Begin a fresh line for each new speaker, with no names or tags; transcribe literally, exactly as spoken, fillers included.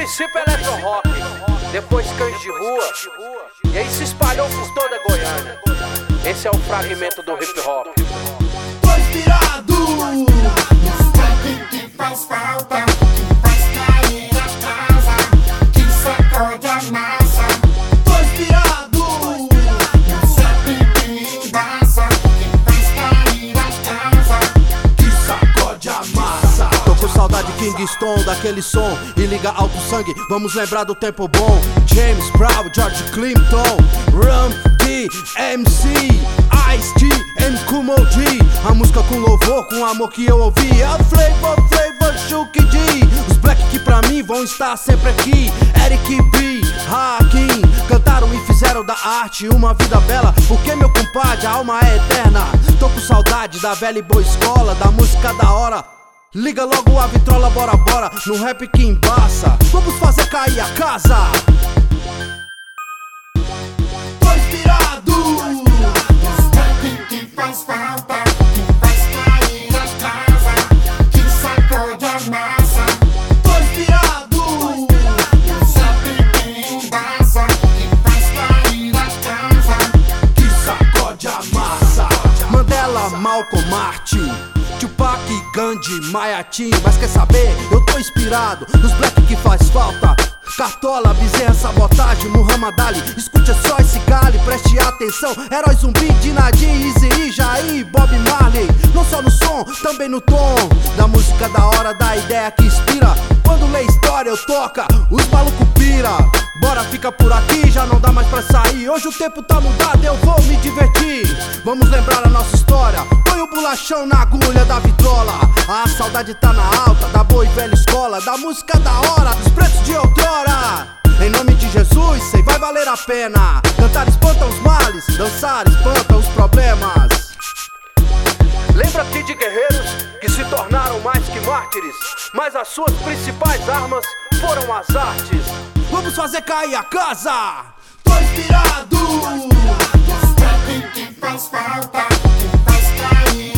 princípio eletro rock, depois cães de rua, e aí se espalhou por toda a Goiânia. Esse é o fragmento do hip hop.
Tô inspirado nos track que faz falta, que faz cair a casa, que sacode a massa. Tô inspirado nos rap que embaça, que faz cair a casa, que sacode a massa.
Tô com saudade de Kingston, daquele som, e liga alto sangue, vamos lembrar do tempo bom. James Brown, George Clinton, Rum D, M C, Ice-T, and Kumo G. A música com louvor, com amor que eu ouvi. É o Flavor, Flavor, Chuck D. Os black que pra mim vão estar sempre aqui. Eric B, Hakim, cantaram e fizeram da arte uma vida bela, porque meu compadre, a alma é eterna. Tô com saudade da velha e boa escola, da música da hora. Liga logo a vitrola, bora bora, no rap que embaça. Vamos fazer cair a casa.
Tô inspirado nos track que faz falta, que faz cair a casa, que sacode a massa. Tô inspirado nos rap que embaça, que faz cair a casa, que sacode a massa.
Mandela, Malcolm, Martin, Tupac, Gandhi, Mayatin. Mas quer saber? Eu tô inspirado nos black que faz falta. Cartola, Bezerra, Sabotagem, Muhammad Ali. Escute só esse gale, preste atenção. Herói Zumbi, Dinadi, Eazy, Jair, Bob Marley. Não só no som, também no tom da música da hora, da ideia que inspira. Quando lê história eu toca, os malucos pira. Bora, fica por aqui, já não dá mais pra sair. Hoje o tempo tá mudado, eu vou me divertir. Vamos lembrar a nossa história. Põe o bolachão na agulha da vitrola. A saudade tá na alta, da boa e velha escola, da música da hora, dos pretos de outrora. Em nome de Jesus, sei vai valer a pena. Cantar espanta os males, dançar espanta os problemas.
Lembra aqui de guerreiros que se tornaram mais que mártires, mas as suas principais armas foram as artes.
Vamos fazer cair a casa.
Tô inspirado nos track que faz falta, que faz cair